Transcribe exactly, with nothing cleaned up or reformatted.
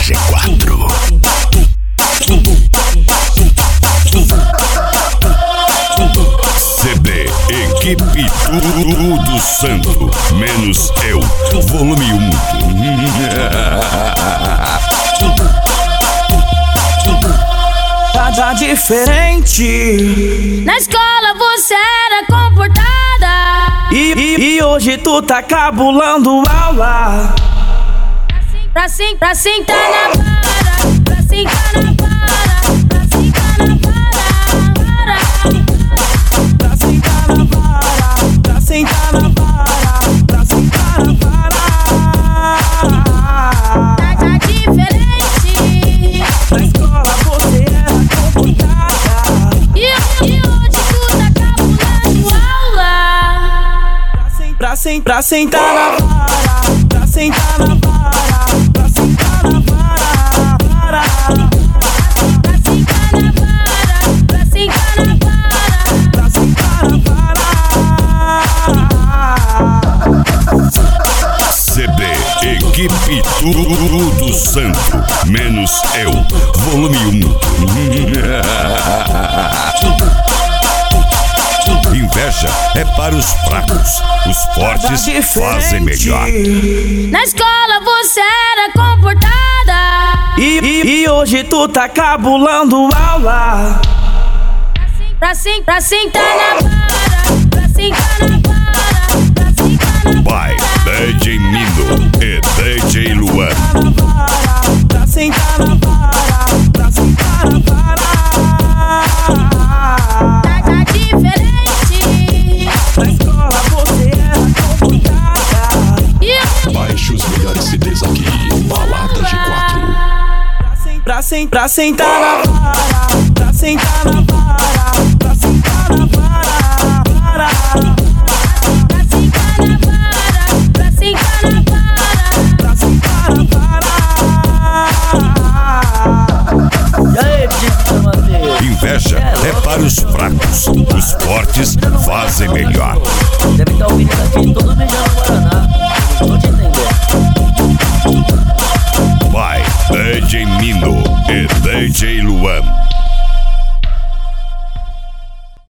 G quatro. C D Equipe Tudo Santo, menos eu, volume um. Tá, tá diferente. Na escola você era comportada E, e, e hoje tu tá cabulando aula. Pra, sim, pra sentar na vara, pra sentar na vara, pra sentar na vara, Pra sentar na vara, pra sentar na vara, pra sentar na vara. Tá, tá diferente. Na escola você era comportada. E, e hoje tu tá cabulando aula. Pra, sen, pra sentar na vara, pra sentar na vara, pra sentar na vara, vara. Pra sentar na vara, pra sentar na vara, Pra sentar na vara. C D Equipe Tudo Santo, menos eu, volume um. Inveja é para os fracos, os fortes fazem melhor. na escola você era comportada E, e, e hoje tu tá cabulando aula. Pra, sim, pra sentar na vara, pra sentar na vara, pra sentar na By D J Nino e D J Luan. Pra sentar na vara, pra sentar na vara. Tá, tá diferente. Na escola você era comportada. E, Baixe os melhores C Ds aqui, Balada G quatro. Pra, sen, pra sentar na vara, pra sentar na vara, pra sentar na vara, vara. pra sentar na vara, pra sentar na vara. Pra sentar na vara. E aí, Dito Mateus? Inveja é para os fracos, os fortes fazem melhor. Deve estar ouvindo aqui todo beijando no Guaraná.